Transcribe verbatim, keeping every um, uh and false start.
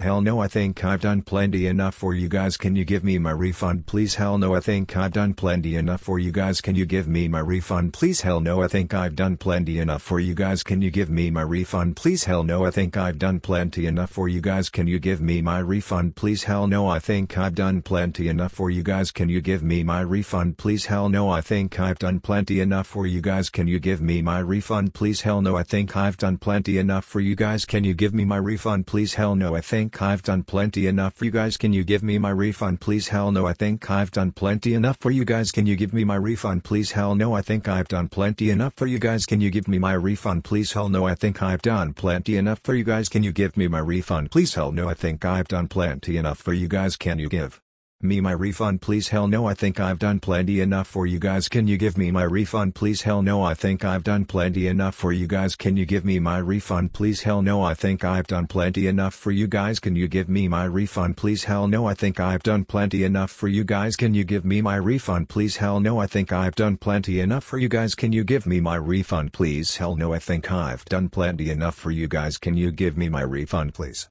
Hell no, I think I've done plenty enough for you guys. Can you give me my refund please? Hell no, I think I've done plenty enough for you guys. Can you give me my refund please? Hell no, I think I've done plenty enough for you guys. Can you give me my refund please? Hell no, I think I've done plenty enough for you guys. Can you give me my refund please? Hell no, I think I've done plenty enough for you guys. Can you give me my refund please? Hell no, I think I've done plenty enough for you guys. Can you give me my refund please? Hell no, I think I've done plenty enough for you guys. Can you give me my refund please? Hell no, I think I've done plenty enough for you guys. Can you give me my refund please? Hell no, I think I've done plenty enough for you guys. Can you give me my refund please? Hell no, I think I've done plenty enough for you guys. Can you give me my refund please? Hell no, I think I've done plenty enough for you guys. Can you give me my refund please? Hell no, I think I've done plenty enough for you guys. Can you give me my refund please? Hell no, I think I've done plenty enough for you guys. Can you give me my refund please? Hell no, I think I've done plenty enough for you guys. Can you give me my refund please? Hell no, I think I've done plenty enough for you guys. Can you give me my refund please? Hell no, I think I've done plenty enough for you guys. Can you give me my refund please? Hell no, I think I've done plenty enough for you guys. Can you give me my refund please? Hell no, I think I've done plenty enough for you guys. Can you give me my refund please?